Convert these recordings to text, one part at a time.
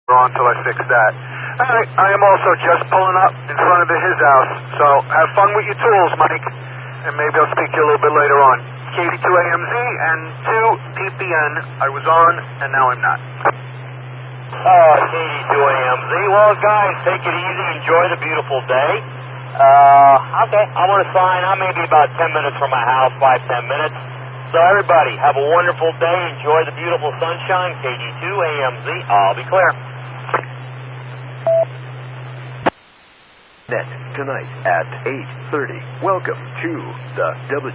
on until I fix that. Alright, I am also just pulling up in front of his house, so have fun with your tools, Mike, and maybe I'll speak to you a little bit later on. KD2AMZ and 2PPN, I was on, and now I'm not. KD2AMZ, well guys, take it easy, enjoy the beautiful day. Okay, I'm going to sign, I may be about 10 minutes from my house, 5-10 minutes. So everybody, have a wonderful day, enjoy the beautiful sunshine, KD2AMZ, I'll be clear. Net tonight at 8:30. Welcome to the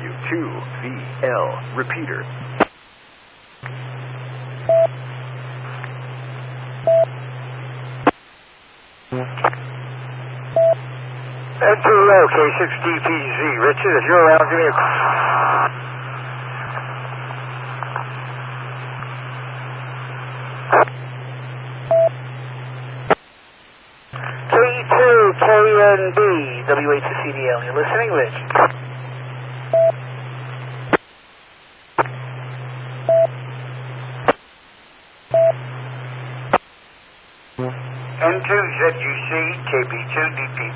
W2VL repeater. N2L K6DPZ. Richard, if you're around, give me a call. KNB, WH2CDL. You're listening, Rich? N2ZUC, KB2DPD.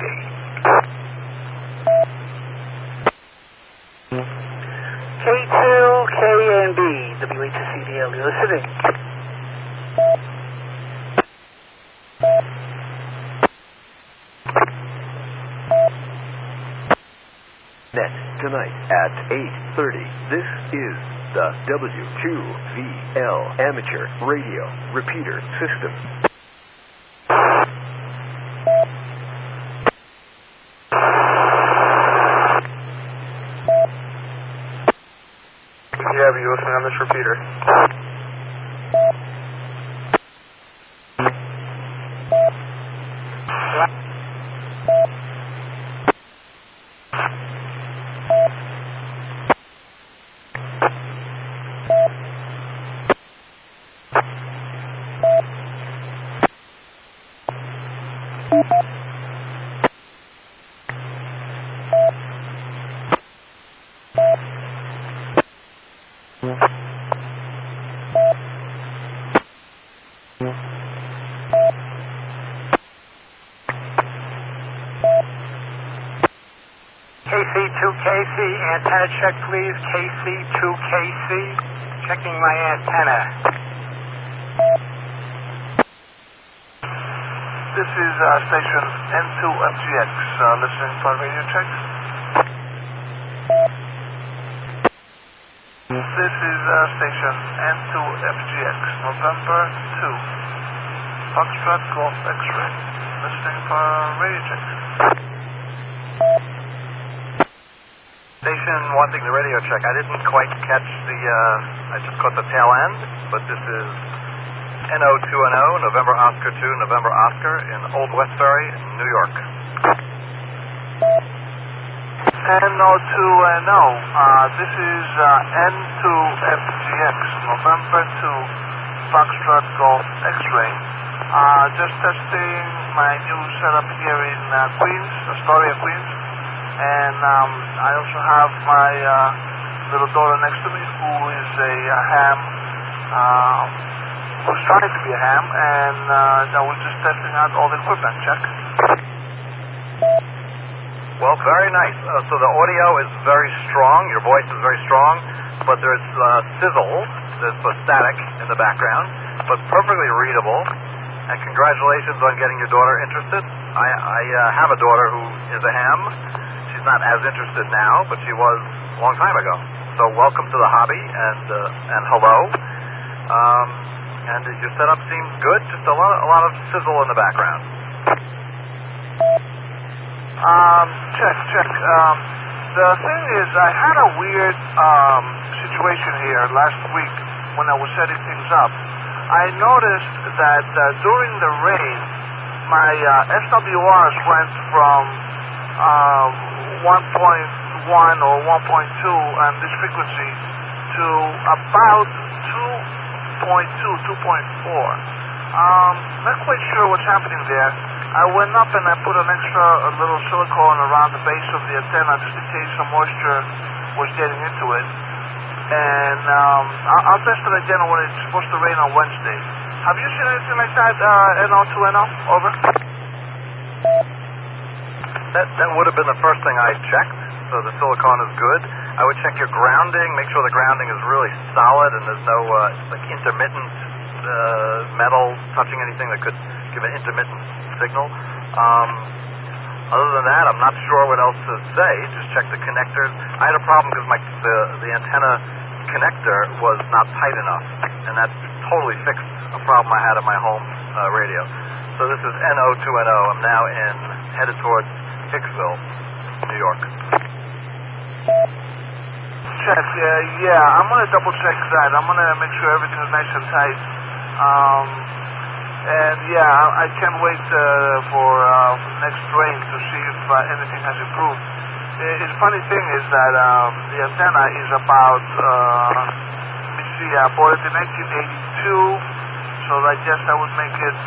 K2KNB, WH2CDL. You're listening? Net tonight at 8:30. This is the W2VL amateur radio repeater system. Yeah, but you're listening on this repeater. KC2KC, antenna check please. KC2KC, checking my antenna. This is station N2FGX, listening for radio check. This is station N2FGX, November 2, Foxtrot Golf X-Ray, listening for radio check. Station wanting the radio check. I didn't quite catch the, I just caught the tail end, but this is NO2NO, November Oscar 2, November Oscar in Old Westbury, New York. NO2NO, this is N2FGX, November 2, Foxtrot Golf X-Ray. Just testing my new setup here in Queens, Astoria, Queens. And I also have my little daughter next to me who is a ham, who's trying to be a ham, and I was just testing out all the equipment. Check. Well, very nice. So the audio is very strong, your voice is very strong, but there's sizzle, there's static in the background, but perfectly readable. And congratulations on getting your daughter interested. I have a daughter who is a ham. She's not as interested now, but she was a long time ago. So welcome to the hobby, and hello. And your setup seems good. Just a lot of sizzle in the background. Check. The thing is, I had a weird situation here last week when I was setting things up. I noticed that during the rain, my SWRs went from 1.1 or 1.2 on this frequency to about 2.2, 2.4. Not quite sure what's happening there. I went up and I put a little silicone around the base of the antenna just in case some moisture was getting into it. And I'll test it again when it's supposed to rain on Wednesday. Have you seen anything like that, NO2NO? Over. That would have been the first thing I checked, so the silicon is good. I would check your grounding, make sure the grounding is really solid and there's no like intermittent metal touching anything that could give an intermittent signal. Other than that, I'm not sure what else to say. Just check the connectors. I had a problem because the antenna connector was not tight enough, and that totally fixed a problem I had at my home radio. So this is NO2NO. I'm now headed towards Hicksville, New York. Check. Yeah, I'm gonna double check that. I'm gonna make sure everything is nice and tight. And yeah, I can't wait for next rain to see if anything has improved. The funny thing is that the antenna is about, let me see, I bought it in 1982, so I guess that would make it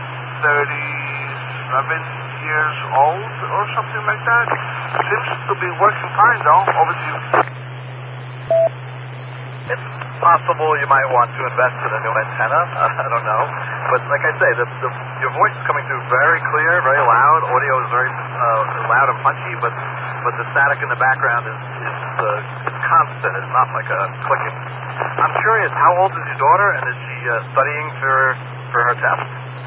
37 years old or something like that. Seems to be working fine though. Over to you. It's possible you might want to invest in a new antenna. I don't know. But like I say, your voice is coming through very clear, very loud. Audio is very loud and punchy, but the static in the background is constant. It's not like a clicking. I'm curious, how old is your daughter, and is she studying for her test?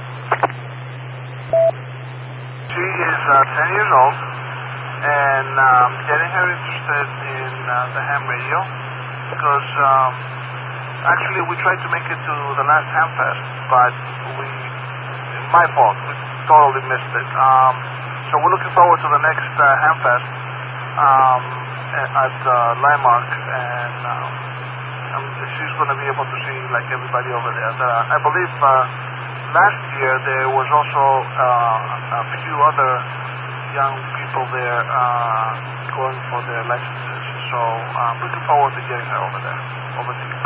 She is 10 years old, and getting her interested in the ham radio. Because actually we tried to make it to the last Hamfest, but my fault, we totally missed it. So we're looking forward to the next Hamfest at Landmark, and she's going to be able to see like everybody over there. I believe last year there was also a few other young people there going for their licenses. So I'm looking forward to getting her over there. Over to you.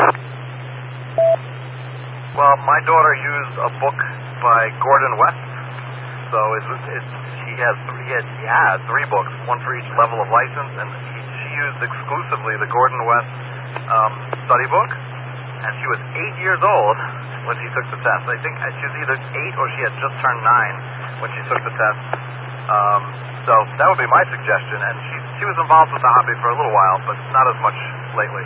Well, my daughter used a book by Gordon West. So she had 3 books, one for each level of license, and she used exclusively the Gordon West study book. And she was 8 years old when she took the test. I think she was either 8 or she had just turned 9 when she took the test. So that would be my suggestion. And she was involved with the hobby for a little while, but not as much lately.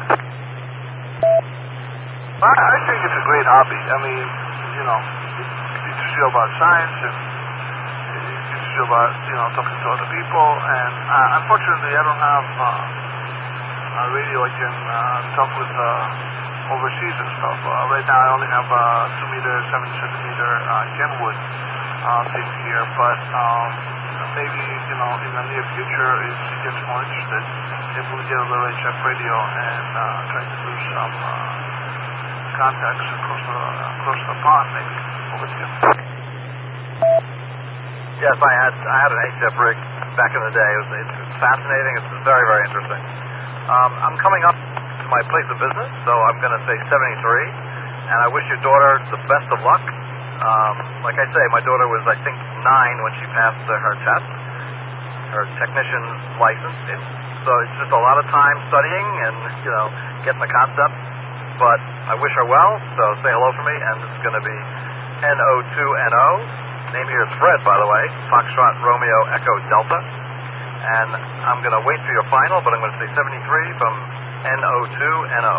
I think it's a great hobby. I mean, you know, it teaches you about science, and it teaches you about, talking to other people. And unfortunately, I don't have a radio I can talk with overseas and stuff. Right now, I only have a 2-meter, 70-centimeter Kenwood thing here, but maybe, in the near future, if she gets more interested, if we get a little HF radio and try to do some contacts across the pond, maybe. Over to you. Yes, I had an HF rig back in the day. It's fascinating. It's very, very interesting. I'm coming up to my place of business, so I'm going to say 73, and I wish your daughter the best of luck. Like I say, my daughter was, I think, 9 when she passed her test, her technician's license. So it's just a lot of time studying and, getting the concept. But I wish her well, so say hello for me, and it's going to be NO2NO. Name here is Fred, by the way, Foxtrot Romeo Echo Delta. And I'm going to wait for your final, but I'm going to say 73 from NO2NO.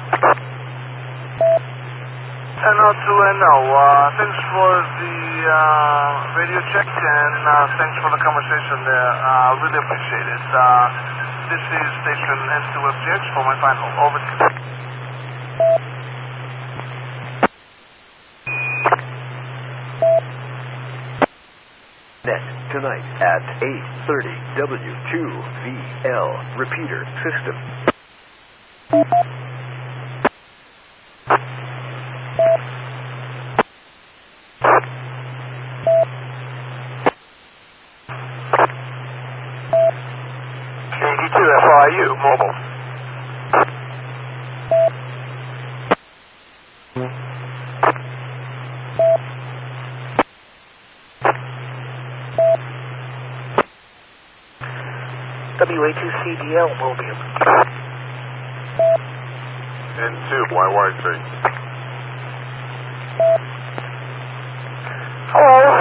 NO2NO. Thanks for the radio check, and thanks for the conversation there. I really appreciate it. This is station N2FGX for my final. Over to you. Net tonight at 8:30 W2VL repeater system. KD2FIU mobile. WA2CDL mobile. N2 YYC.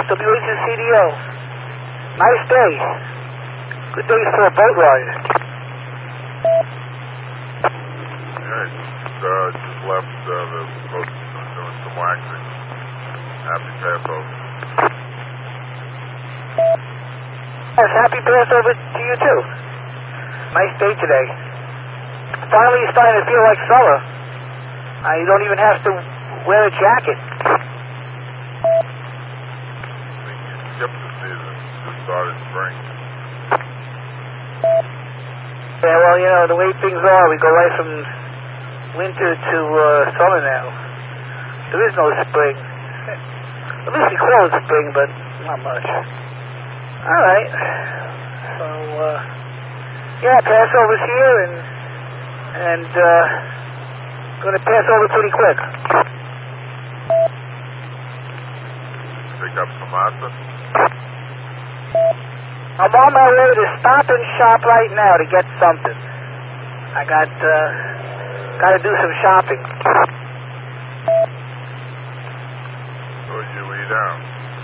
WHCDO. Nice day. Good day for a boat ride. Yeah, just left the boat doing some waxing. Happy Passover. Yes, happy Passover to you too. Nice day today. Finally it's starting to feel like summer. You don't even have to wear a jacket. Skipped the season. Just started spring. Yeah, well, you know, the way things are, we go right from winter to summer now. There is no spring. At least we call it spring, but not much. All right. So, yeah, Passover's here, and going to pass over pretty quick. Pick up some matzah? I'm on my way to Stop and Shop right now to get something. I got to do some shopping. So you eat out?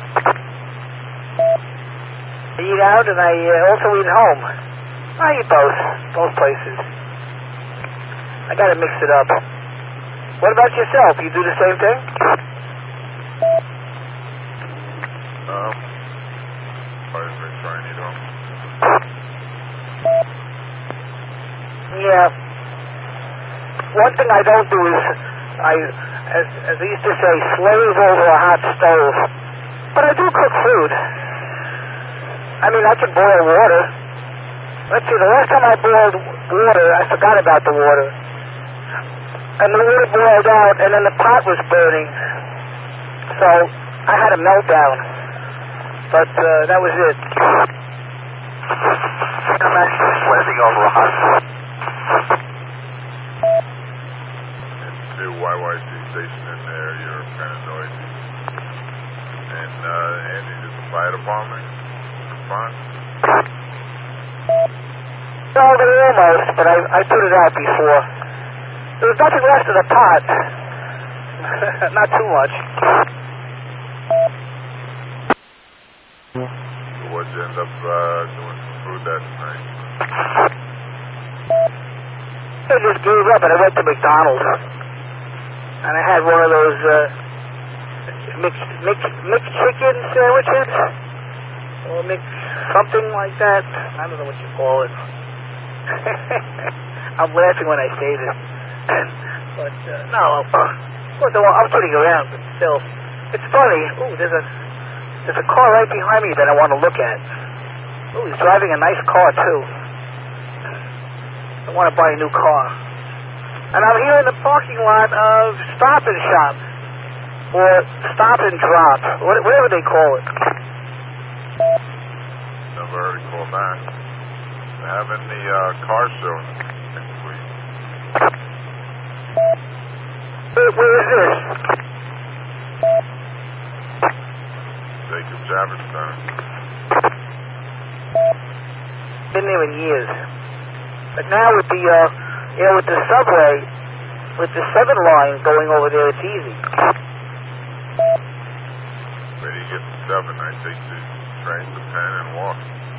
I eat out and I also eat home. I eat both places. I got to mix it up. What about yourself? You do the same thing? I've been trying to eat home. Yeah. One thing I don't do is, as they used to say, slave over a hot stove. But I do cook food. I mean, I can boil water. Let's see, the last time I boiled water, I forgot about the water. And the water boiled out, and then the pot was burning. So I had a meltdown. But that was it. I'm actually sweating over a hot stove. New YYC station in there, you're kind of noisy. And Andy, did the fire department respond? Well, they almost, but I put it out before. There was nothing left of the pot. Not too much. So what'd you end up doing some food that night? I just gave up and I went to McDonald's. And I had one of those mixed chicken sandwiches. Or mixed something like that. I don't know what you call it. I'm laughing when I say this. But, no, I'm kidding around, but still. It's funny. Ooh, there's a car right behind me that I want to look at. Ooh, he's driving a nice car, too. I want to buy a new car. And I'm here in the parking lot of Stop and Shop. Or Stop and Drop. Whatever they call it. Never heard it called that. They're having the car show next week. Where is this? Jacob Javits Center. Been there in years. But now with the with the subway, with the 7 line going over there, it's easy. Where do you get to 7? I take the train to 10 and walk.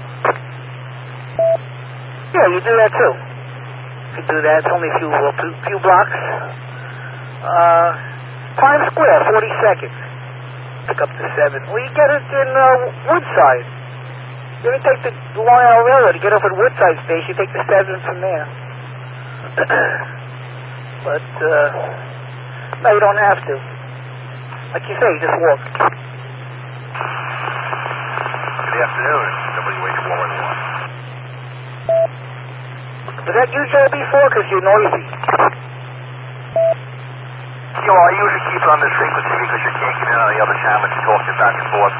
Yeah, you do that too. You do that. It's only a few blocks. Times Square, 40 seconds. Pick up the 7. Well, you get it in Woodside. You can take the Long Island Railroad to get off at Woodside Station. You take the 7 from there. But, no, you don't have to. Like you say, you just walk. Good afternoon, WH411. Was that you, Joe, before? Because you're noisy. You know, I usually keep it on this frequency because you can't get in on the other channels and talking back and forth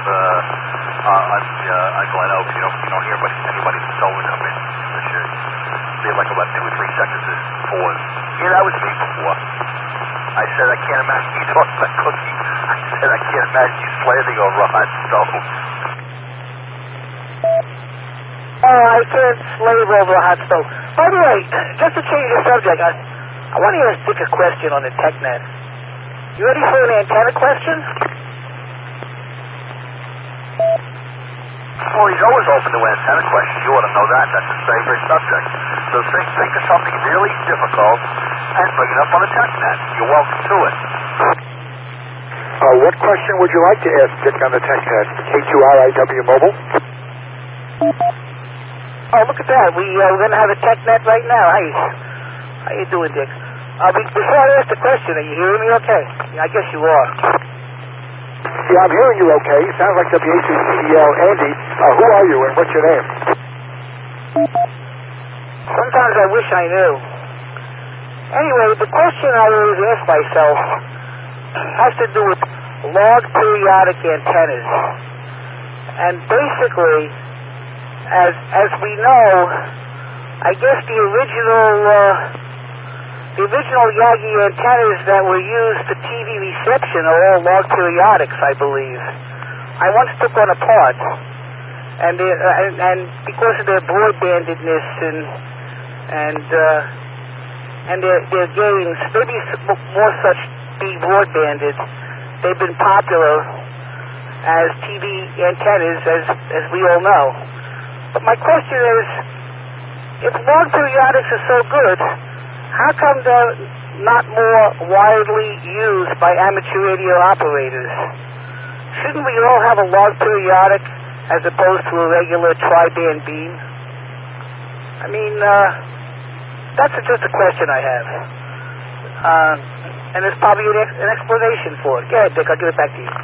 on Glen Oaks. You don't hear anybody sewing come in. It should be like about 2 or 3 seconds of pause. Yeah, that was me before. I said I can't imagine you talking about cooking. I said I can't imagine you slaving over a hot stove. Oh, I can't slave over a hot stove. By the way, just to change the subject, I want to ask Dick a question on the TechNet. You ready for an antenna question? Well, he's always open to antenna questions. You ought to know that. That's his favorite subject. So think of something really difficult and bring it up on the TechNet. You're welcome to it. What question would you like to ask Dick on the TechNet? K2RIW Mobile? Oh, look at that. We're going to have a TechNet right now. Hey, how you doing, Dick? Before I ask the question, are you hearing me okay? I guess you are. Yeah, I'm hearing you okay. You sound like WACCEL. Andy, who are you and what's your name? Sometimes I wish I knew. Anyway, the question I always ask myself has to do with log periodic antennas. And basically, as we know, I guess the original Yagi antennas that were used for TV reception are all log periodics, I believe. I once took one apart, and because of their broadbandedness and their gains, maybe more such being broadbanded, they've been popular as TV antennas, as we all know. But my question is, if log periodics are so good, how come they're not more widely used by amateur radio operators? Shouldn't we all have a log periodic as opposed to a regular tri-band beam? I mean, that's just a question I have. And there's probably an explanation for it. Go ahead, Dick, I'll give it back to you.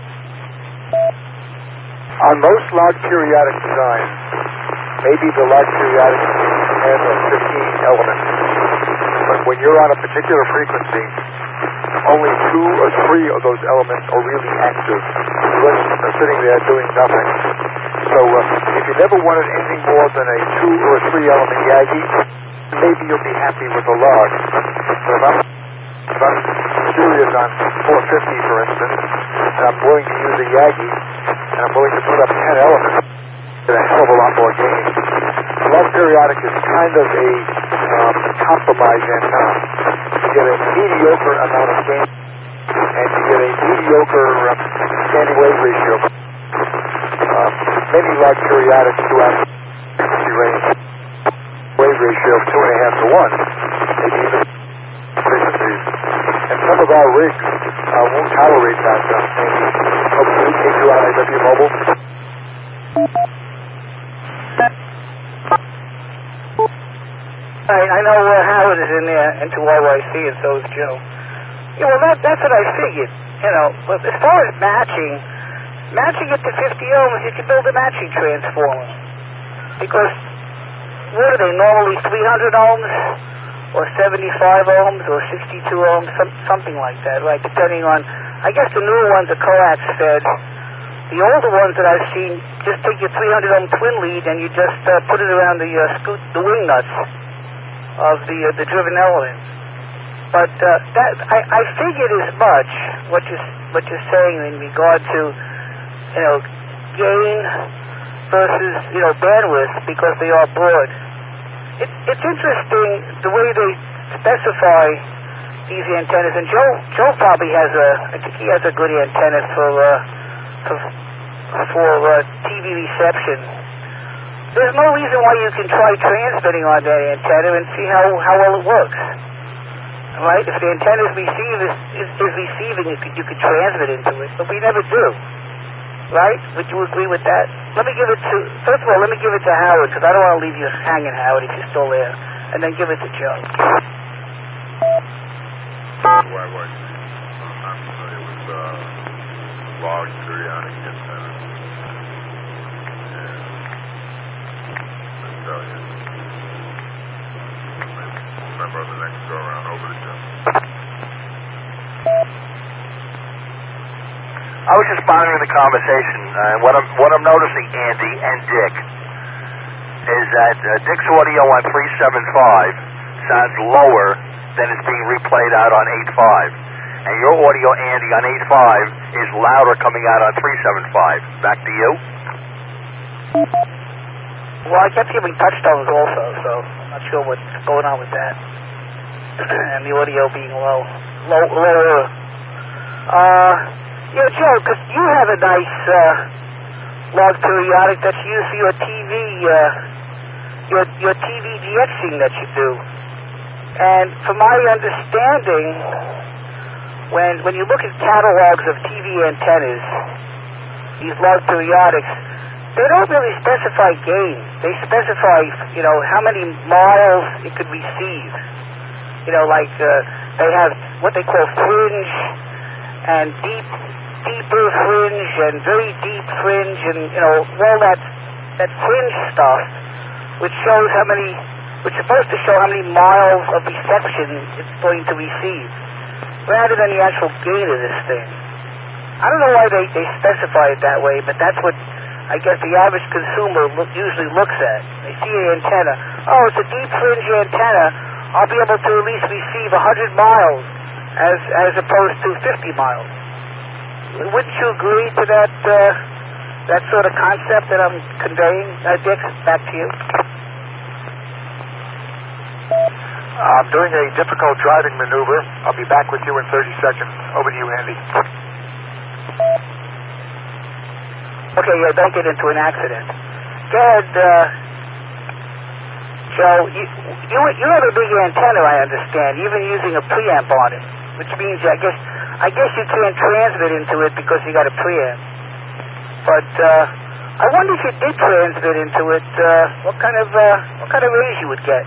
On most log periodic designs, maybe the log periodic has 15 elements. But when you're on a particular frequency, only 2 or 3 of those elements are really active. The rest are sitting there doing nothing. So if you never wanted anything more than a 2 or 3 element Yagi, maybe you'll be happy with a log. But if I'm serious on 450, for instance, and I'm willing to use a Yagi, and I'm willing to put up 10 elements, get a hell of a lot more gain. The log periodic is kind of a compromise antenna. You get a mediocre amount of gain, and you get a mediocre standing wave ratio. Many log periodics do have frequency range wave ratio of 2.5 to 1, maybe even frequencies. And some of our rigs won't tolerate that. Hopefully, K2RIW Mobile. I know Howard is in there into YYC, and so is Joe. Yeah, well, that's what I figured. You know, but as far as matching it to 50 ohms, you can build a matching transformer. Because what are they, normally 300 ohms, or 75 ohms, or 62 ohms, something like that, right? Depending on, I guess the newer ones are coax fed. The older ones that I've seen just take your 300 ohm twin lead and you just put it around the wing nuts of the driven element. But I figured as much what you're saying in regard to gain versus bandwidth, because they are broad. It's interesting the way they specify these antennas, and Joe probably has I think he has a good antenna for TV reception. There's no reason why you can try transmitting on that antenna and see how well it works. Right? If the antenna is receiving, you could transmit into it, but we never do. Right? Would you agree with that? First of all, let me give it to Howard, because I don't want to leave you hanging, Howard, if you're still there, and then give it to Joe. I'm familiar with log periodic antennas. And tell you. Remember on the next go around, over to Joe. I was just monitoring the conversation, and what I'm noticing, Andy and Dick, is that Dick's audio on 375 sounds lower than it's being replayed out on 85, and your audio, Andy, on 85 is louder coming out on 375. Back to you. Well, I kept hearing touchstones also, so I'm not sure what's going on with that. And the audio being lower. Joe, because you have a nice log periodic that's used for your TV, your TV DXing that you do. And from my understanding, when you look at catalogs of TV antennas, these log periodics, they don't really specify gain. They specify, how many miles it could receive. They have what they call fringe and deeper fringe and very deep fringe and, all that fringe stuff, which is supposed to show how many miles of reception it's going to receive, rather than the actual gain of this thing. I don't know why they specify it that way, but that's what I guess the average consumer usually looks at. They see an antenna. Oh, it's a deep fringe antenna. I'll be able to at least receive 100 miles as opposed to 50 miles. Wouldn't you agree to that sort of concept that I'm conveying? Dick, back to you. I'm doing a difficult driving maneuver. I'll be back with you in 30 seconds. Over to you, Andy. Okay, don't get into an accident. Go ahead, Joe. You have a big antenna, I understand, even using a preamp on it, which means I guess you can't transmit into it because you got a preamp. But I wonder if you did transmit into it, what kind of raise you would get.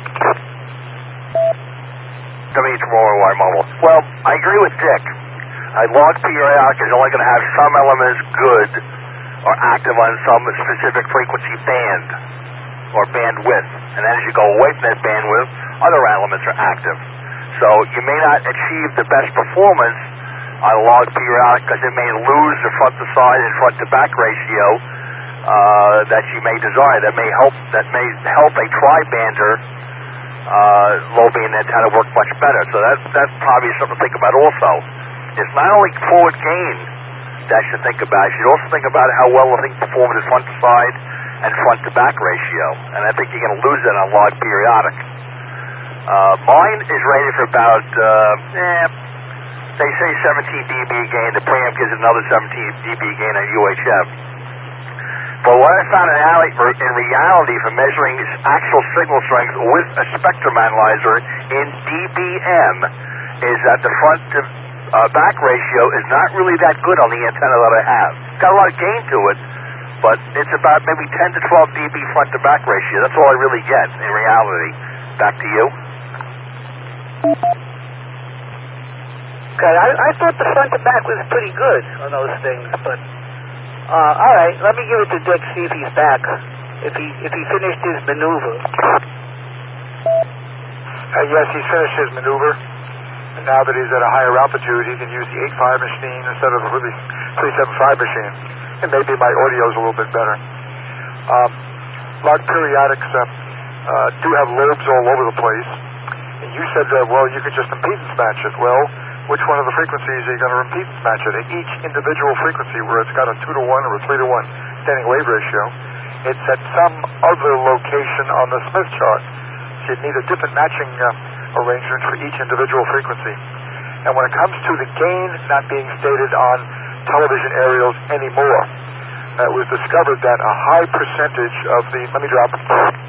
Well, I agree with Dick. A log periodic is only going to have some elements good or active on some specific frequency band or bandwidth. And then as you go away from that bandwidth, other elements are active. So you may not achieve the best performance on a log periodic because it may lose the front to side and front to back ratio that you may desire. That may help a tri-bander low band antenna work much better. So that's probably something to think about also. It's not only forward gain that you should think about. You should also think about how well the thing performs at front to side and front to back ratio. And I think you're going to lose that on log periodic. Mine is rated for about, they say 17 dB gain. The preamp gives another 17 dB gain on UHF. But what I found in reality for measuring actual signal strength with a spectrum analyzer in dBm is that the front to back ratio is not really that good on the antenna that I have. It's got a lot of gain to it, but it's about maybe 10 to 12 dB front to back ratio. That's all I really get in reality. Back to you. Okay, I thought the front to back was pretty good on those things, but all right, let me give it to Dick, see if he's back, if he finished his maneuver. Yes, he's finished his maneuver. And now that he's at a higher altitude, he can use the 8.5 machine instead of the 3.75 machine. And maybe my audio is a little bit better. Log periodics do have lobes all over the place. And you said, you could just impedance match it. Well, which one of the frequencies are you going to impedance match it? At each individual frequency where it's got a 2-to-1 or a 3-to-1 standing wave ratio, it's at some other location on the Smith chart. So you'd need a different matching arrangement for each individual frequency. And when it comes to the gain not being stated on television aerials anymore, it was discovered that a high percentage of the... Let me drop it.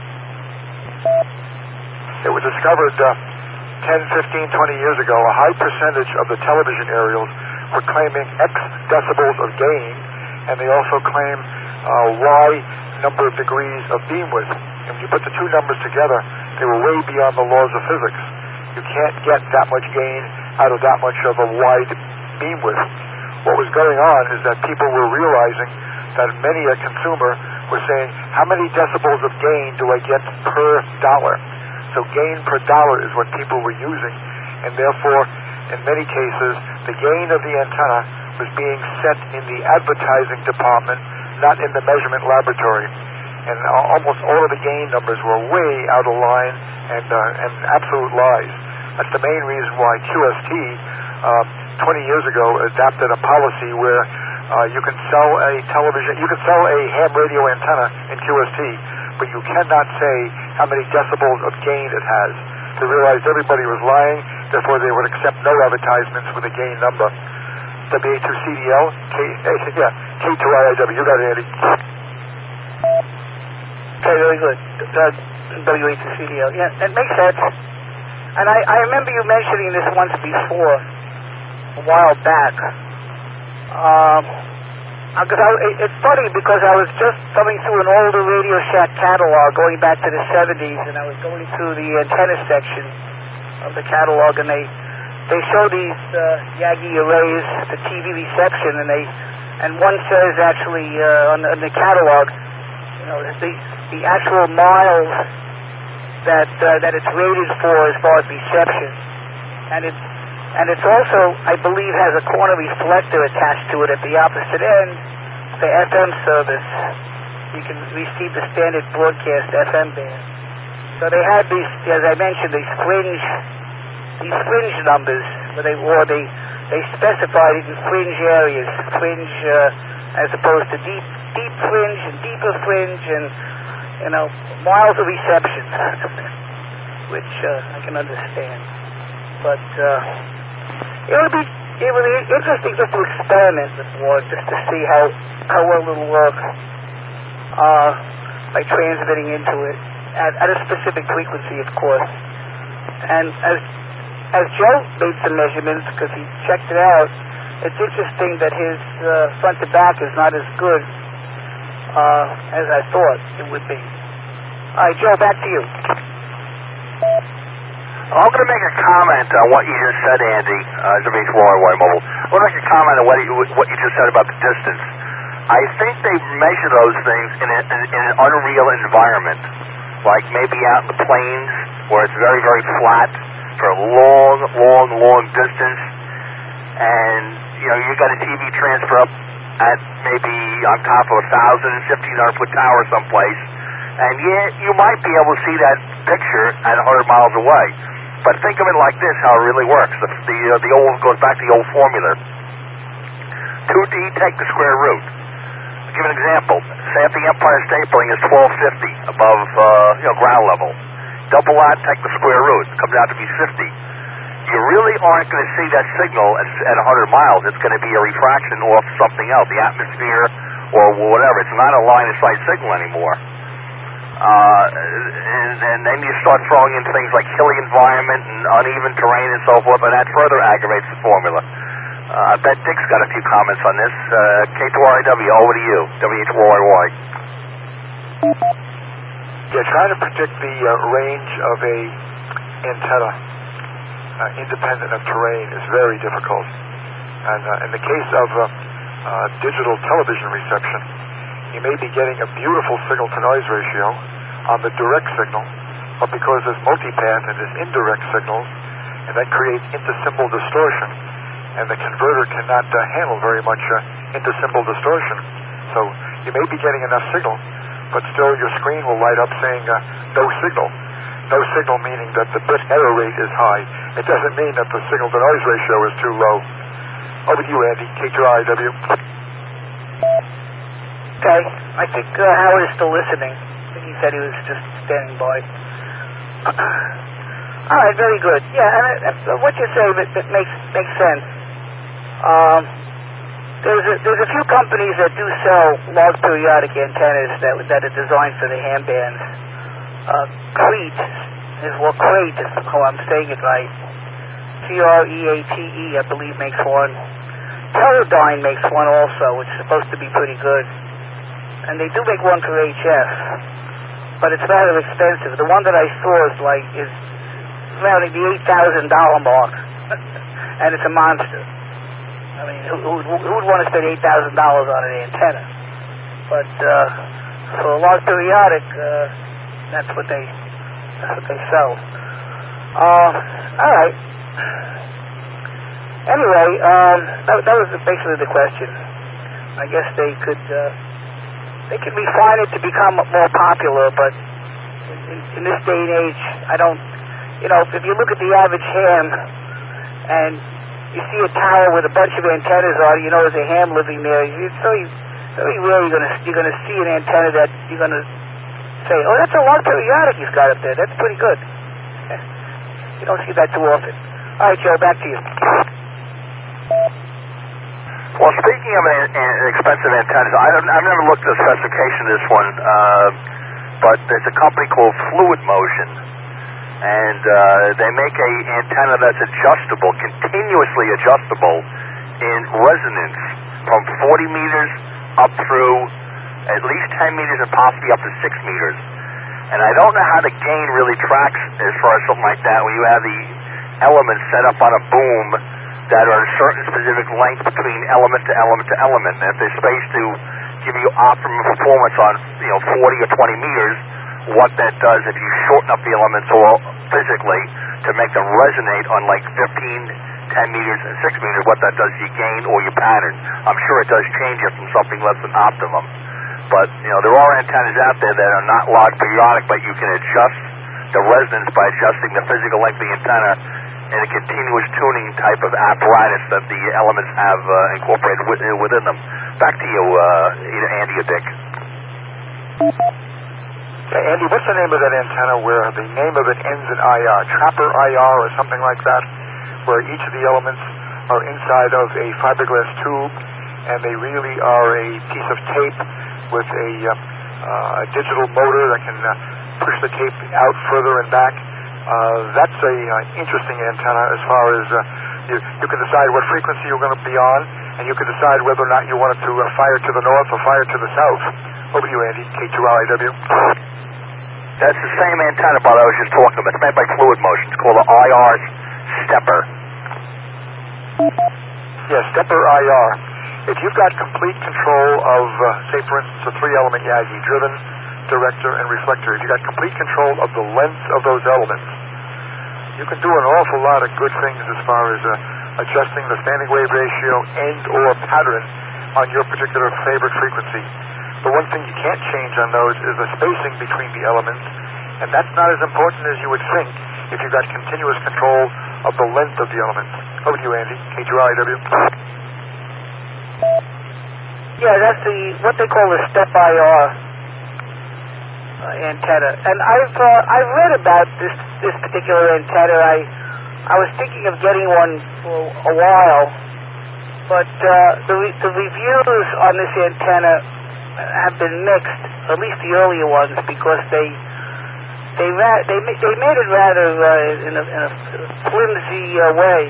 It was discovered 10, 15, 20 years ago, a high percentage of the television aerials were claiming X decibels of gain, and they also claim Y number of degrees of beam width. And when you put the two numbers together, they were way beyond the laws of physics. You can't get that much gain out of that much of a wide beam width. What was going on is that people were realizing that many a consumer was saying, how many decibels of gain do I get per dollar? So gain per dollar is what people were using, and therefore, in many cases, the gain of the antenna was being set in the advertising department, not in the measurement laboratory. And almost all of the gain numbers were way out of line and absolute lies. That's the main reason why QST 20 years ago adopted a policy where you can sell a ham radio antenna in QST, but you cannot say how many decibels of gain it has. They realized everybody was lying, therefore they would accept no advertisements with a gain number. WA2CDL, K2IIW. You got it, Andy. Okay, very good. WHCDL. Yeah, that makes sense. And I remember you mentioning this once before, a while back. It's funny because I was just coming through an older Radio Shack catalog going back to the 70s, and I was going through the antenna section of the catalog, and they show these Yagi arrays, the TV reception, and one says actually on the catalog, you know, the actual miles that it's rated for as far as reception, and it's also, I believe, has a corner reflector attached to it at the opposite end for FM service. You can receive the standard broadcast FM band. So they had these, as I mentioned, these fringe numbers, where they specified it in fringe areas, fringe as opposed to deep fringe and deeper fringe, and you know, miles of reception, which I can understand. But it would be interesting just to experiment with one, just to see how well it'll work by transmitting into it at a specific frequency, of course. And as Joe made some measurements, because he checked it out, it's interesting that his front to back is not as good as I thought it would be. All right, Joe, back to you. I'm going to make a comment on what you just said, Andy, WHYY Mobile. I want to make a comment on what you just said about the distance. I think they measure those things in an unreal environment, like maybe out in the plains where it's very, very flat for a long distance, and you know, you got a TV transfer up at maybe on top of 1,000, 1,500 foot tower someplace, and yeah, you might be able to see that picture at 100 miles away. But think of it like this, how it really works. The old goes back to the old formula. 2D, take the square root. I'll give an example. Say if the Empire State Building is 1250 above ground level. Double that, take the square root. It comes out to be 50. You really aren't going to see that signal at 100 miles. It's going to be a refraction off something else, the atmosphere or whatever. It's not a line-of-sight signal anymore. And then you start throwing in things like hilly environment and uneven terrain and so forth, and that further aggravates the formula. I bet Dick's got a few comments on this. K2RIW, over to you. WHYY. Yeah, trying to predict the range of a antenna independent of terrain is very difficult. And in the case of digital television reception, you may be getting a beautiful signal-to-noise ratio on the direct signal, but because there's multipath and there's indirect signals, and that creates intersymbol distortion, and the converter cannot handle very much intersymbol distortion. So you may be getting enough signal, but still your screen will light up saying no signal. No signal meaning that the bit error rate is high. It doesn't mean that the signal-to-noise ratio is too low. Over to you, Andy, K2RIW. Okay, I think Howard is still listening. I think he said he was just standing by. All right, very good. Yeah, and what you say that makes sense. There's a few companies that do sell large periodic antennas that are designed for the ham bands. Crete is how I'm saying it right. CREATE, I believe, makes one. Teledyne makes one also, which is supposed to be pretty good. And they do make one for HF, but it's rather expensive. The one that I saw is around the $8,000 mark, and it's a monster. I mean, who would want to spend $8,000 on an antenna? But for a large periodic, that's what they sell. All right. Anyway, that was basically the question. I guess they could refine it to become more popular, but in this day and age, I don't. If you look at the average ham, and you see a tower with a bunch of antennas on it, there's a ham living there. It's very, very rare you're gonna see an antenna that you're gonna say, "Oh, that's a large periodic he's got up there. That's pretty good." You don't see that too often. All right, Joe, back to you. Well, speaking of an expensive antenna, I've never looked at the specification of this one. but there's a company called Fluid Motion, and they make a antenna that's adjustable, continuously adjustable in resonance from 40 meters up through at least 10 meters and possibly up to 6 meters. And I don't know how the gain really tracks as far as something like that when you have the elements set up on a boom that are a certain specific length between element to element to element. And if they're spaced to give you optimum performance on 40 or 20 meters, what that does if you shorten up the elements or physically to make them resonate on like 15, 10 meters and 6 meters, what that does, you gain or you pattern. I'm sure it does change it from something less than optimum. But, there are antennas out there that are not log periodic, but you can adjust the resonance by adjusting the physical length of the antenna in a continuous tuning type of apparatus that the elements have incorporated within them. Back to you, either Andy or Dick. Andy, what's the name of that antenna where the name of it ends in IR? Trapper IR or something like that? Where each of the elements are inside of a fiberglass tube, and they really are a piece of tape with a digital motor that can push the tape out further and back. That's a interesting antenna as far as you can decide what frequency you're going to be on, and you can decide whether or not you want it to fire to the north or fire to the south. Over to you, Andy, K2RIW. That's the same antenna, but I was just talking about. It's made by Fluid Motion. It's called the IR Stepper. Yes, Stepper IR. If you've got complete control of, say, for instance, a 3-element Yagi, driven, director, and reflector, if you've got complete control of the length of those elements, you can do an awful lot of good things as far as adjusting the standing wave ratio and or pattern on your particular favorite frequency. The one thing you can't change on those is the spacing between the elements, and that's not as important as you would think if you've got continuous control of the length of the elements. Over to you, Andy, K2RIW. Yeah, that's what they call the step IR antenna. And I've read about this particular antenna. I was thinking of getting one for a while, but the reviews on this antenna have been mixed, at least the earlier ones, because they made it rather in a flimsy way.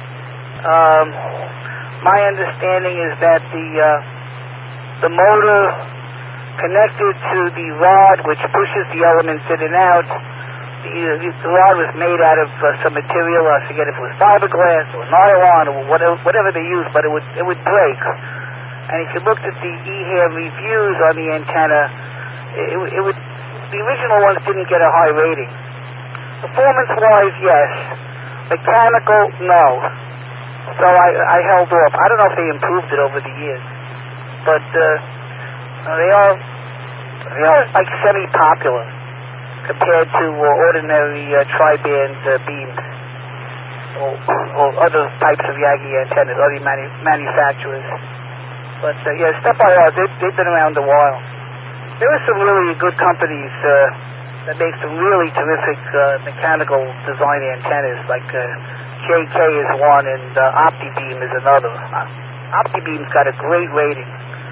My understanding is that the motor connected to the rod which pushes the elements in and out, the rod was made out of some material, I forget if it was fiberglass or nylon or whatever they used, but it would break. And if you looked at the EHAM reviews on the antenna, the original ones didn't get a high rating. Performance-wise, yes. Mechanical, no. So I held off. I don't know if they improved it over the years, but they are like semi-popular compared to ordinary tri-band beams or other types of Yagi antennas, other manufacturers. But yeah, Step IR, they've been around a while. There are some really good companies that make some really terrific mechanical design antennas, like JK is one and OptiBeam is another. OptiBeam's got a great rating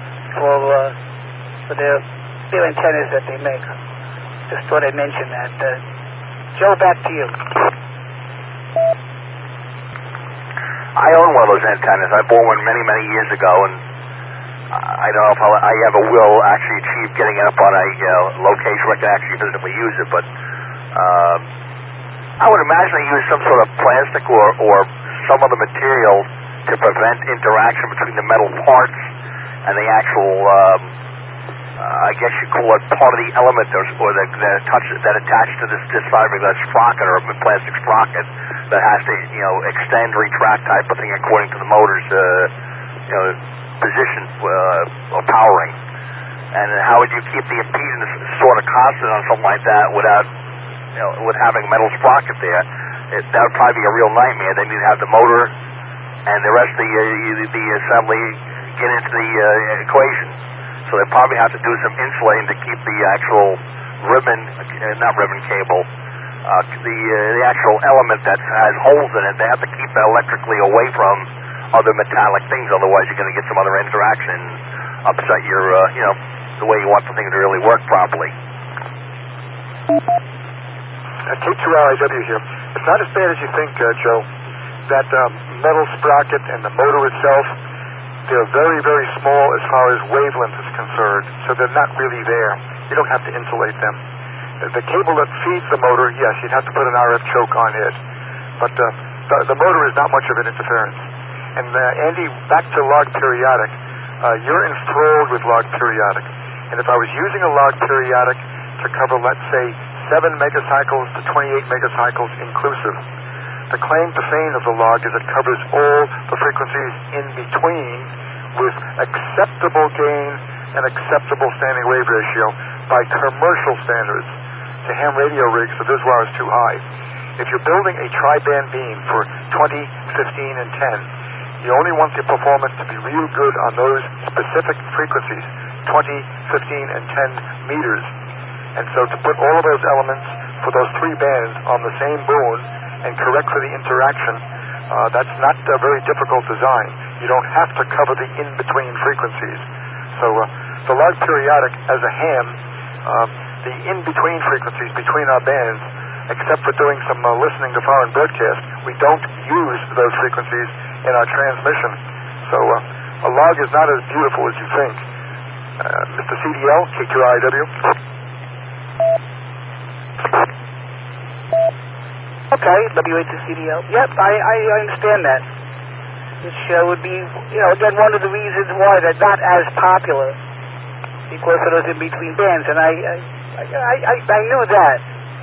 for their antennas that they make. Just thought I'd mention that. Joe, back to you. I own one of those antennas. I bought one many, many years ago, and I don't know if I ever will actually achieve getting it up on a location where I can actually physically use it, but I would imagine they use some sort of plastic or some other material to prevent interaction between the metal parts and the actual, I guess you call it part of the element that attached to this fiberglass sprocket or a plastic sprocket that has to, extend, retract type of thing according to the motor's, position or powering. And how would you keep the impedance sort of constant on something like that without, with having a metal sprocket there? That would probably be a real nightmare. They need to have the motor and the rest of the assembly get into the equation. So they probably have to do some insulating to keep the actual cable, the actual element that has holes in it. They have to keep that electrically away from other metallic things, otherwise you're going to get some other interaction, upset your, the way you want the thing to really work properly. K2RIW here. It's not as bad as you think, Joe. That metal sprocket and the motor itself, they're very, very small as far as wavelength is concerned, so they're not really there. You don't have to insulate them. The cable that feeds the motor, yes, you'd have to put an RF choke on it, but the motor is not much of an interference. And Andy, back to log periodic. You're enthralled with log periodic, and if I was using a log periodic to cover, let's say, 7 megacycles to 28 megacycles inclusive, the claim to fame of the log is it covers all the frequencies in between with acceptable gain and acceptable standing wave ratio by commercial standards. To ham radio rigs, the Viswar is too high. If you're building a tri-band beam for 20, 15, and 10, you only want the performance to be real good on those specific frequencies, 20, 15, and 10 meters. And so to put all of those elements for those 3 bands on the same boom and correct for the interaction, that's not a very difficult design. You don't have to cover the in-between frequencies. So the log periodic as a ham, the in-between frequencies between our bands, except for doing some listening to foreign broadcasts, we don't use those frequencies in our transmission. So a log is not as beautiful as you think. Mr. CDL, K2RIW. Okay, W8CDL. Yep, I understand that. Which would be, again, one of the reasons why they're not as popular, because of those in-between bands, and I knew that.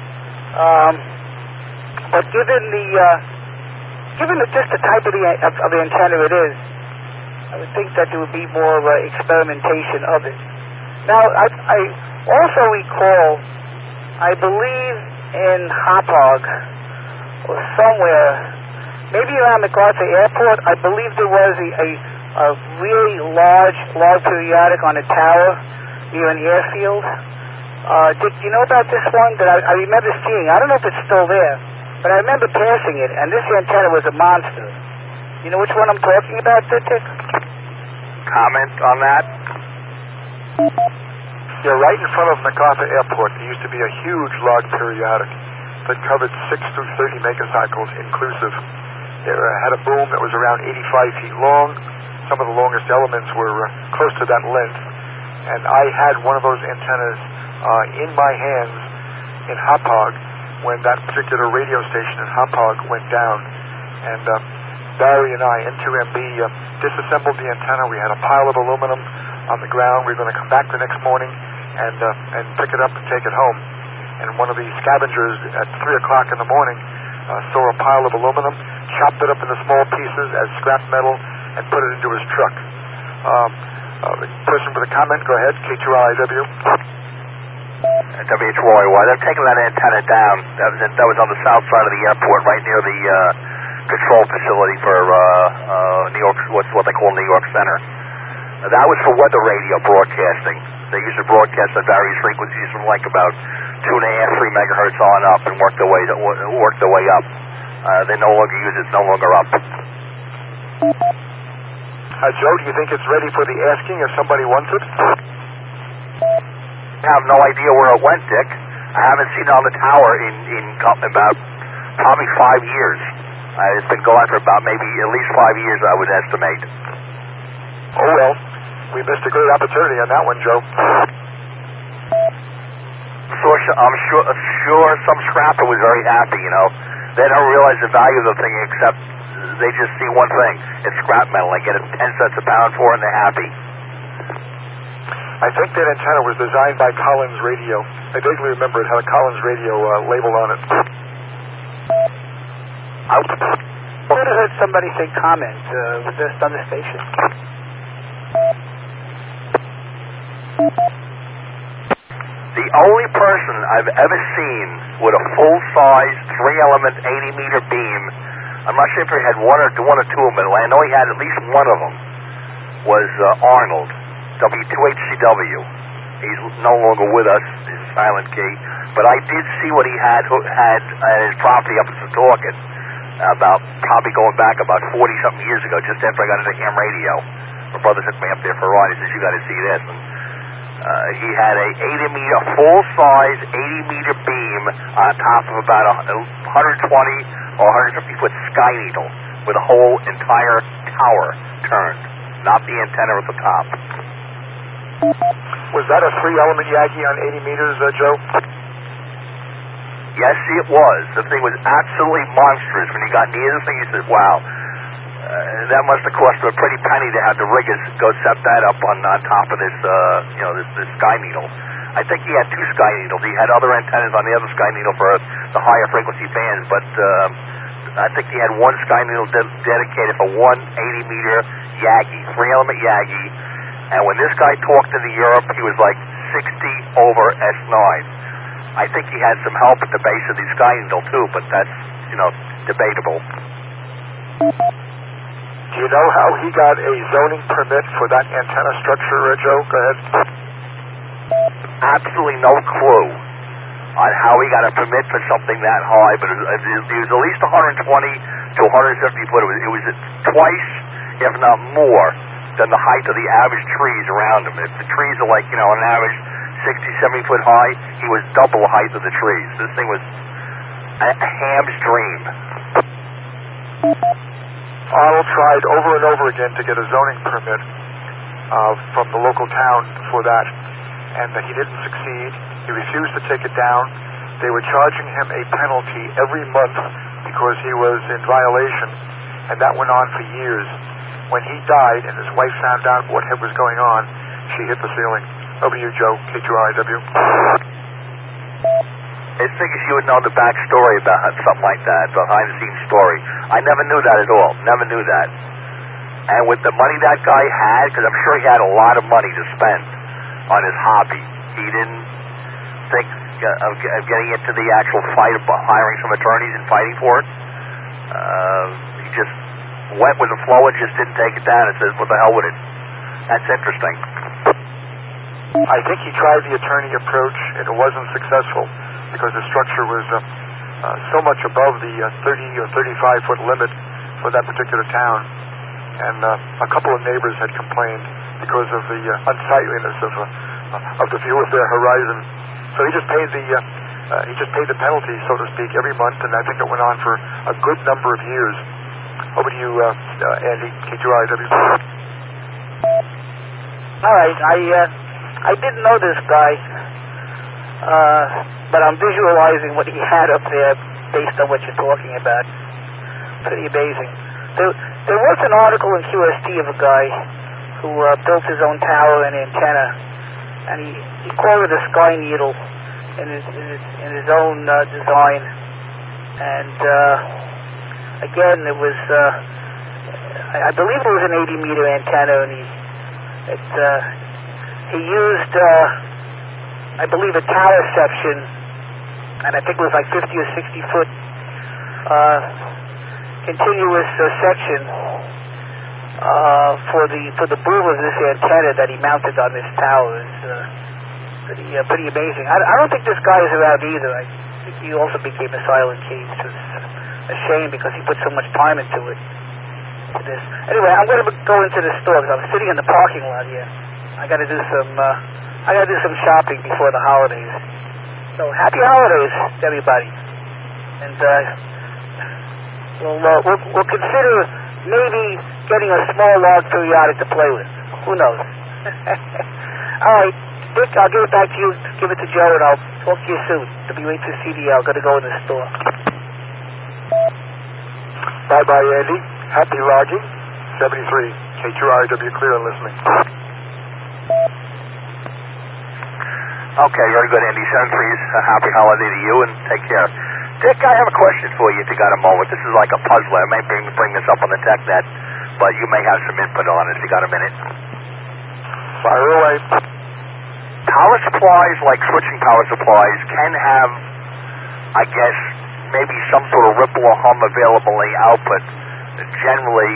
But given just the type of the antenna it is, I would think that there would be more experimentation of it. Now, I also recall, I believe in Hauppauge or somewhere, maybe around MacArthur Airport, I believe there was a really large log periodic on a tower near an airfield. Dick, do you know about this one that I remember seeing? I don't know if it's still there, but I remember passing it, and this antenna was a monster. You know which one I'm talking about, Dick? Comment on that? Yeah, right in front of MacArthur Airport, there used to be a huge log periodic that covered 6 through 30 megacycles inclusive. It had a boom that was around 85 feet long. Some of the longest elements were close to that length. And I had one of those antennas in my hands in Hauppauge when that particular radio station in Hauppauge went down. And Barry and I, N2MB, disassembled the antenna. We had a pile of aluminum on the ground. We were going to come back the next morning and pick it up and take it home. And one of the scavengers at 3 o'clock in the morning saw a pile of aluminum, chopped it up into small pieces as scrap metal, and put it into his truck. The person with a comment, go ahead, K2RIW. WH-Roy, they're taking that antenna down. That was on the south side of the airport, right near the control facility for New York, what they call New York Center. That was for weather radio broadcasting. They used to broadcast at various frequencies from like about 2.5, 3 megahertz on up and work their way up. They no longer use it. It's no longer up. Joe, do you think it's ready for the asking if somebody wants it? I have no idea where it went, Dick. I haven't seen it on the tower in about probably 5 years. It's been going for about maybe at least 5 years, I would estimate. Oh, well, we missed a great opportunity on that one, Joe. I'm sure some scrapper was very happy, They don't realize the value of the thing except they just see one thing. It's scrap metal. They get it 10 cents a pound for it and they're happy. I think that antenna was designed by Collins Radio. I vaguely remember it had a Collins Radio label on it. I would have heard somebody say comment with this on the station. The only person I've ever seen with a full-size 3-element 80-meter beam, I'm not sure if he had one or two of them, I know he had at least one of them, was Arnold, W2HCW. He's no longer with us, he's silent key, but I did see what he had at his property up in Setauket, about probably going back about 40-something years ago, just after I got into ham radio. My brother took me up there for a ride. He says, you got to see this. And He had a 80-meter, full-size 80-meter beam on top of about a 120 or 150-foot sky needle with a whole entire tower turned, not the antenna at the top. Was that a 3-element Yagi on 80 meters, Joe? Yes, it was. The thing was absolutely monstrous. When he got near the thing, he said, wow, that must have cost him a pretty penny to have the riggers go set that up on top of this, this sky needle. I think he had 2 sky needles. He had other antennas on the other sky needle for the higher frequency bands, but I think he had 1 sky needle dedicated for one 80-meter Yagi, 3-element Yagi. And when this guy talked into Europe, he was like 60 over S9. I think he had some help at the base of the sky needle too, but that's, debatable. Do you know how he got a zoning permit for that antenna structure, Joe? Go ahead. Absolutely no clue on how he got a permit for something that high, but it was at least 120 to 150 foot. It was twice, if not more, than the height of the average trees around him. If the trees are like, on average 60, 70 foot high, he was double the height of the trees. This thing was a ham's dream. Arnold tried over and over again to get a zoning permit from the local town for that, and he didn't succeed. He refused to take it down. They were charging him a penalty every month because he was in violation, and that went on for years. When he died and his wife found out what was going on, she hit the ceiling. Over to you, Joe, K2RIW. I figured you would know the backstory about something like that, behind-the-scenes story. I never knew that at all. Never knew that. And with the money that guy had, because I'm sure he had a lot of money to spend on his hobby, he didn't think of getting into the actual fight of hiring some attorneys and fighting for it. He just went with the flow and just didn't take it down and says, what the hell with it? That's interesting. I think he tried the attorney approach, and it wasn't successful because the structure was so much above the 30 or 35 foot limit for that particular town. And a couple of neighbors had complained because of the unsightliness of the view of their horizon. So he just paid the penalty, so to speak, every month, and I think it went on for a good number of years. Over to you, Andy, K2RIW. All right, I didn't know this guy, but I'm visualizing what he had up there based on what you're talking about. Pretty amazing. There was an article in QST of a guy who built his own tower and antenna, and he called it a sky needle in his own design. And again, it was I believe it was an 80-meter antenna, and he used I believe a tower section, and I think it was like 50 or 60 foot continuous section for the boom of this antenna that he mounted on this tower. It's pretty amazing. I don't think this guy is around either. I think he also became a silent case. It's a shame because he put so much time into it. Anyway, I'm going to go into the store because I'm sitting in the parking lot here. I got to do some shopping before the holidays. So happy holidays to everybody, and we'll consider maybe getting a small log periodic to play with. Who knows? All right, Dick, I'll give it back to you. Give it to Joe, and I'll talk to you soon. WA2CDL, got to go in the store. Bye-bye, Andy. Happy logging. 73, K2RIW, clear and listening. Okay, very good, Andy. 73's a happy holiday to you, and take care. Dick, I have a question for you if you got a moment. This is like a puzzler. I may bring this up on the TechNet, but you may have some input on it if you got a minute. Fire away. Power supplies, like switching power supplies, can have, I guess, maybe some sort of ripple or hum available in the output. Generally,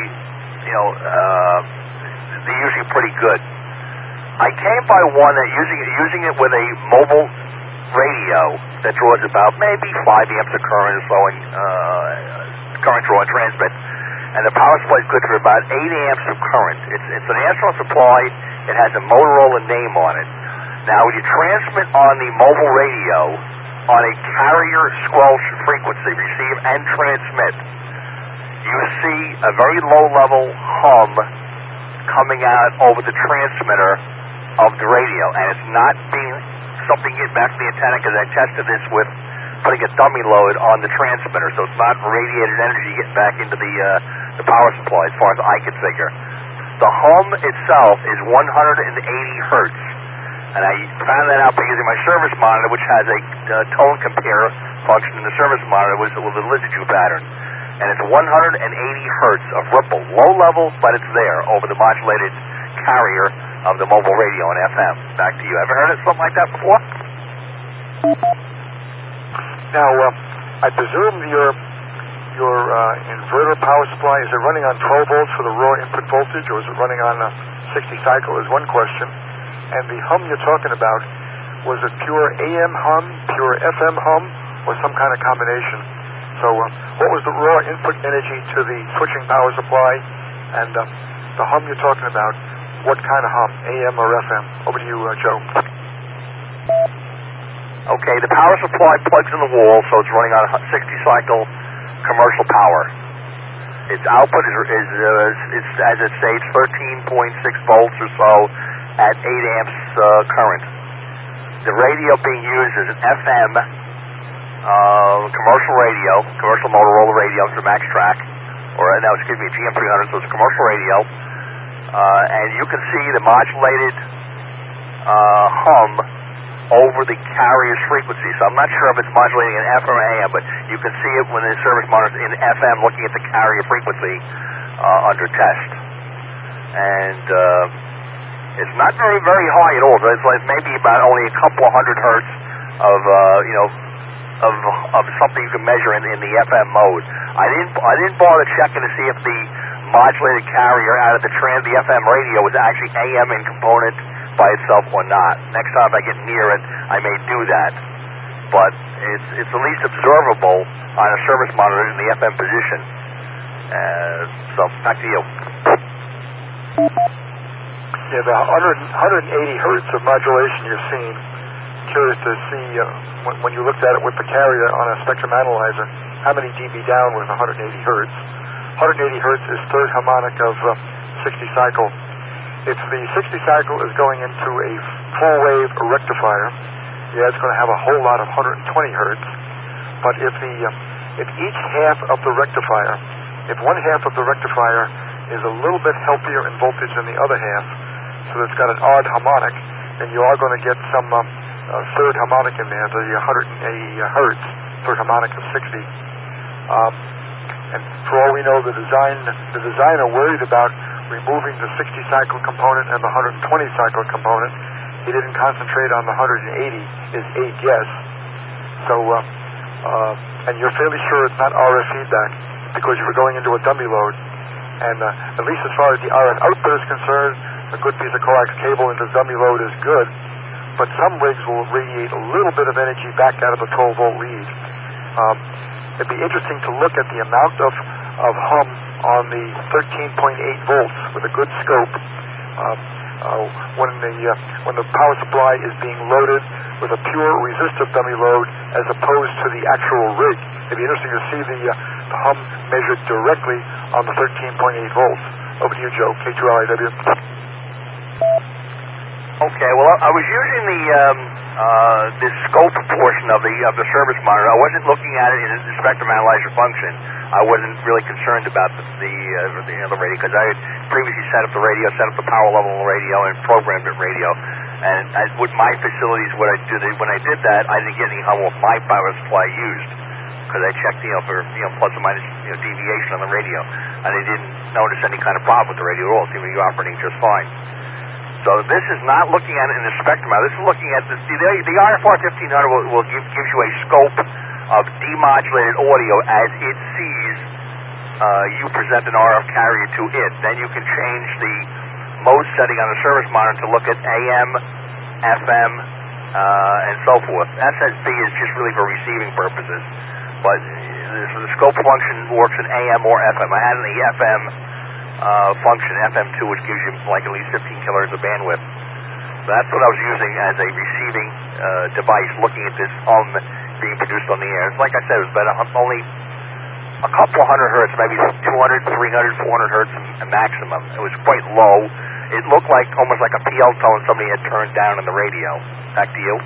they're usually pretty good. I came by one that using it with a mobile radio that draws about maybe 5 amps of current or so in current draw and transmit, and the power supply is good for about 8 amps of current. It's an Astron supply. It has a Motorola name on it. Now, when you transmit on the mobile radio on a carrier squelch frequency, receive and transmit, you see a very low-level hum coming out over the transmitter of the radio, and it's not being something getting back to the antenna, because I tested this with putting a dummy load on the transmitter, so it's not radiated energy getting back into the power supply as far as I can figure. The hum itself is 180 hertz, and I found that out by using my service monitor, which has a tone compare function in the service monitor with a Lizard pattern, and it's 180 hertz of ripple, low level, but it's there over the modulated carrier of the mobile radio and FM. Back to you. Ever heard of something like that before? Now, I presume your inverter power supply, is it running on 12 volts for the raw input voltage, or is it running on 60 cycle is one question. And the hum you're talking about, was it pure AM hum, pure FM hum, or some kind of combination? So what was the raw input energy to the switching power supply? And the hum you're talking about, what kind of hum, AM or FM? Over to you, Joe. Okay, the power supply plugs in the wall, so it's running on 60 cycle commercial power. Its output is as it states, 13.6 volts or so at 8 amps current. The radio being used is an FM commercial radio, commercial Motorola radio for MaxTrack, or no, excuse me, GM300, so it's a commercial radio. And you can see the modulated hum over the carrier's frequency. So I'm not sure if it's modulating in FM or AM, but you can see it when the service monitor in FM looking at the carrier frequency under test. And it's not very, very high at all. It's like maybe about only a couple of hundred hertz of of something you can measure in the FM mode. I didn't bother checking to see if the modulated carrier out of the FM radio was actually AM in component by itself or not. Next time I get near it, I may do that. But it's at least observable on a service monitor in the FM position. So back to you. Yeah, the 180 hertz of modulation you're seeing. Curious to see when you looked at it with the carrier on a spectrum analyzer, how many dB down was 180 hertz. 180 hertz is third harmonic of 60 cycle. If the 60 cycle is going into a full wave rectifier, yeah, it's going to have a whole lot of 120 hertz. But if each half of the rectifier, if one half of the rectifier is a little bit healthier in voltage than the other half, so it's got an odd harmonic, then you are going to get some third harmonic in there, the 180 hertz, third harmonic of 60. And for all we know, the designer worried about removing the 60 cycle component and the 120 cycle component. He didn't concentrate on the 180, is a guess. So, and you're fairly sure it's not RF feedback because you were going into a dummy load. And at least as far as the RF output is concerned, a good piece of coax cable into the dummy load is good. But some rigs will radiate a little bit of energy back out of the 12-volt lead. It'd be interesting to look at the amount of hum on the 13.8 volts with a good scope when the power supply is being loaded with a pure resistive dummy load as opposed to the actual rig. It'd be interesting to see the hum measured directly on the 13.8 volts. Over to you, Joe, K2LIW. Okay, well, I was using the scope portion of the service monitor. I wasn't looking at it in the spectrum analyzer function. I wasn't really concerned about the radio because I had previously set up the radio, set up the power level of the radio, and programmed it radio. And with my facilities, when I did that, I didn't get any hum with my power supply used because I checked for plus or minus deviation on the radio, and I didn't notice any kind of problem with the radio at all. It seemed to be operating just fine. So this is not looking at it in the spectrum. This is looking at the RFR 1500 gives you a scope of demodulated audio as it sees you present an RF carrier to it. Then you can change the mode setting on the service monitor to look at AM, FM, and so forth. SSB is just really for receiving purposes. But the scope function works in AM or FM. I had in the FM function FM2, which gives you like at least 15 kilohertz of bandwidth. That's what I was using as a receiving device, looking at this hum being produced on the air. It's like I said, it was about only a couple of hundred hertz, maybe 200, 300, 400 hertz maximum. It was quite low. It looked like almost like a PL tone somebody had turned down on the radio. Back to you.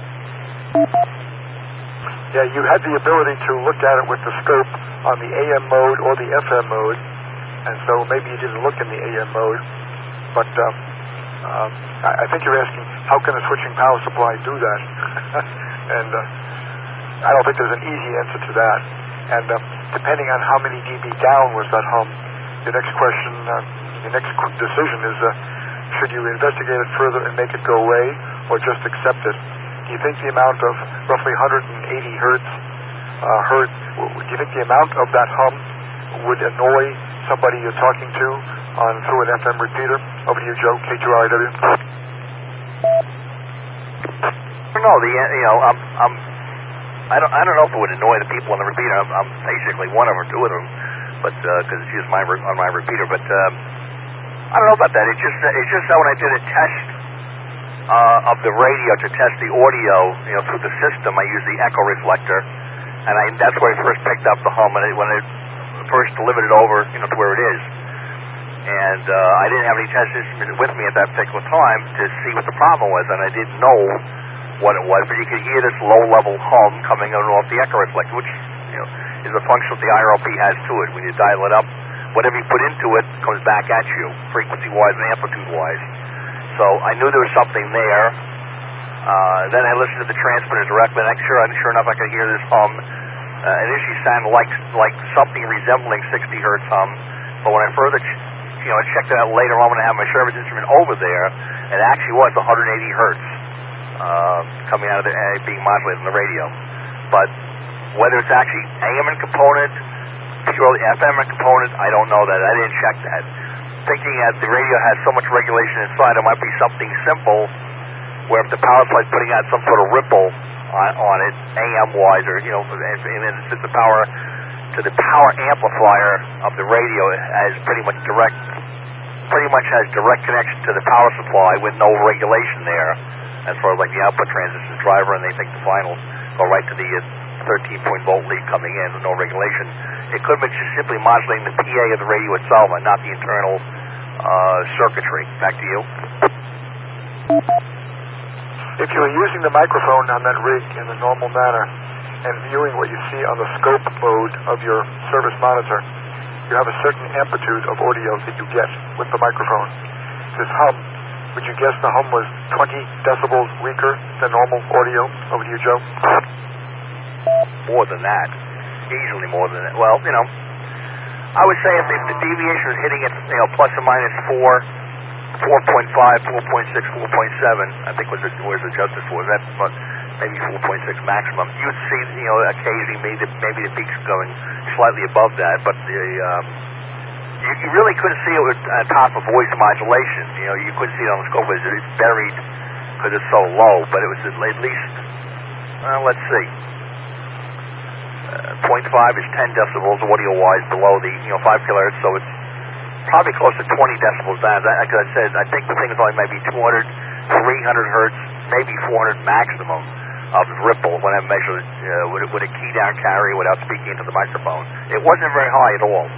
Yeah, you had the ability to look at it with the scope on the AM mode or the FM mode, and so maybe you didn't look in the AM mode, but I think you're asking, how can a switching power supply do that? And I don't think there's an easy answer to that. And depending on how many dB down was that hum, the next question, the next decision is, should you investigate it further and make it go away, or just accept it? Do you think the amount of roughly 180 hertz, do you think the amount of that hum would annoy somebody you're talking to through an FM repeater? Over to you, Joe, K2RIW. No, I don't know if it would annoy the people on the repeater. I'm basically one of them or two of them, but because it's used on my repeater. But I don't know about that. It's just that when I did a test of the radio to test the audio, through the system, I used the echo reflector, and that's where I first picked up the hum when I first delivered it over, to where it is. And I didn't have any test instrument with me at that particular time to see what the problem was, and I didn't know what it was, but you could hear this low-level hum coming out off the echo reflector, which is a function that the IRLP has to it. When you dial it up, whatever you put into it comes back at you, frequency-wise and amplitude-wise. So I knew there was something there. Then I listened to the transmitter directly, and sure enough, I could hear this hum. It initially sounded like something resembling 60 hertz hum, but when I further I checked it out later on when I had my service instrument over there, it actually was 180 hertz coming out of being modulated on the radio. But whether it's actually AM component, purely FM component, I don't know that. I didn't check that. Thinking that the radio has so much regulation inside, it might be something simple where if the power supply is putting out some sort of ripple on it, AM-wise, or, and then it's the power to the power amplifier of the radio has pretty much has direct connection to the power supply with no regulation there, as far as like the output transistors driver, and they think the final go right to the 13-point volt lead coming in with no regulation. It could be just simply modulating the PA of the radio itself and not the internal circuitry. Back to you. If you were using the microphone on that rig in the normal manner and viewing what you see on the scope mode of your service monitor, you have a certain amplitude of audio that you get with the microphone. This hum, would you guess the hum was 20 decibels weaker than normal audio? Over to you, Joe. More than that. Easily more than that. Well, I would say if the deviation was hitting it, plus or minus 4.5, 4.6, 4.7, I think was adjusted for. That's maybe 4.6 maximum. You'd see, occasionally maybe the peaks going slightly above that, but you really couldn't see it on top of voice modulation. You couldn't see it on the scope. It's buried because it's so low, but it was at least, let's see, 0.5 is 10 decibels audio-wise below the 5 kilohertz, so it's probably close to 20 decibels down. Like I said, I think the thing is only maybe 200, 300 hertz, maybe 400 maximum of ripple when I measured it with a key down carrier without speaking into the microphone. It wasn't very high at all.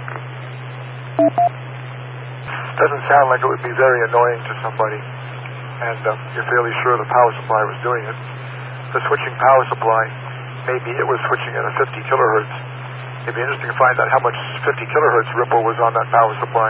Doesn't sound like it would be very annoying to somebody, and you're fairly sure the power supply was doing it. The switching power supply, maybe it was switching at a 50 kilohertz. It'd be interesting to find out how much 50 kilohertz ripple was on that power supply.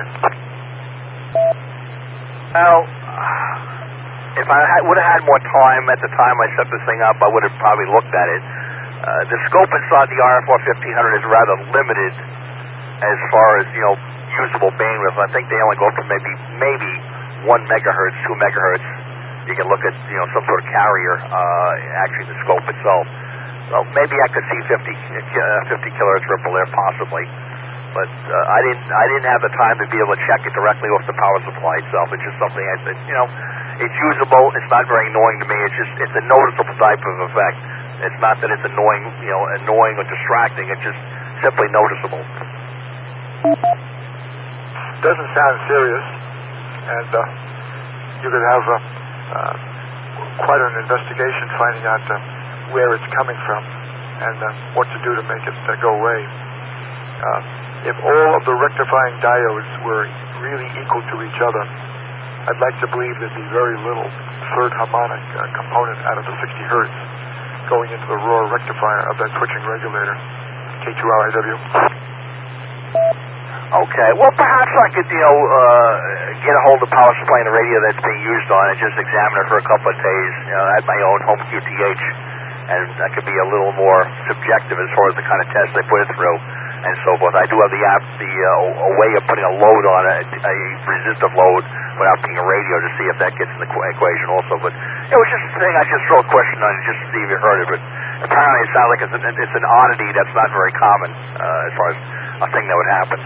Well, if I would have had more time at the time I set this thing up, I would have probably looked at it. The scope inside the RFR 1500 is rather limited as far as, usable bandwidth. I think they only go up to maybe 1 megahertz, 2 megahertz. You can look at, some sort of carrier, actually the scope itself. Well, maybe I could see 50 kilohertz ripple there, possibly. But I didn't have the time to be able to check it directly off the power supply itself. It's just something I said, it's usable. It's not very annoying to me. It's a noticeable type of effect. It's not that it's annoying or distracting. It's just simply noticeable. Doesn't sound serious, and you could have quite an investigation finding out where it's coming from and what to do to make it go away. If all of the rectifying diodes were really equal to each other, I'd like to believe there'd be very little third harmonic component out of the 60 hertz going into the raw rectifier of that switching regulator. K2RIW. Okay, well, perhaps I could, get a hold of the power supply and the radio that's being used on and just examine it for a couple of days, at my own home QTH, and that could be a little more subjective as far as the kind of test they put it through and so forth. I do have a way of putting a load on it, a resistive load, without being a radio to see if that gets in the equation also. But it was just a thing. I just throw a question on it just to see if you heard it. But apparently it sounds like it's an oddity that's not very common as far as a thing that would happen.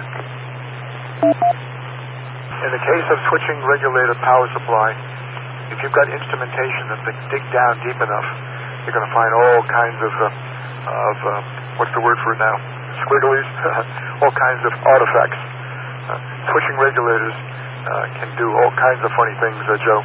In the case of switching regulator power supply, if you've got instrumentation that dig down deep enough, you're going to find all kinds of what's the word for it now? Squigglies, all kinds of artifacts. Switching regulators can do all kinds of funny things, Joe.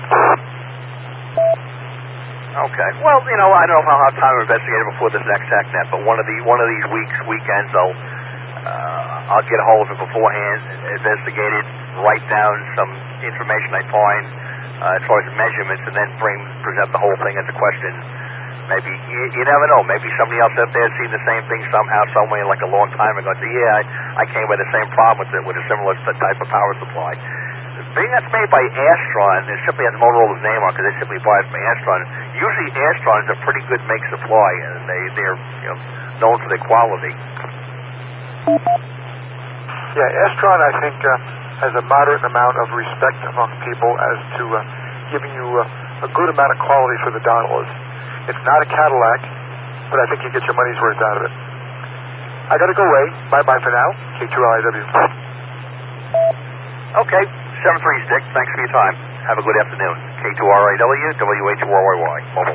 Okay. Well, I don't know if I'll have time to investigate it before this next TechNet, but one of these weekends, I'll get a hold of it beforehand, investigate it, write down some information I find as far as measurements, and then present the whole thing as a question. Maybe, you never know, maybe somebody else out there has seen the same thing somehow, somewhere, like a long time ago, and say, I came by the same problem with a similar type of power supply. Being that's made by Astron, it simply has Motorola's name on because they simply buy it from Astron. Usually Astron is a pretty good make supply, and they're known for their quality. Yeah, Astron, I think, has a moderate amount of respect among people as to giving you a good amount of quality for the dollars. It's not a Cadillac, but I think you get your money's worth out of it. I got to go away. Bye-bye for now. K2LIW. Okay, 7-3, Dick. Thanks for your time. Have a good afternoon. K2RIW, WH4YY. Over.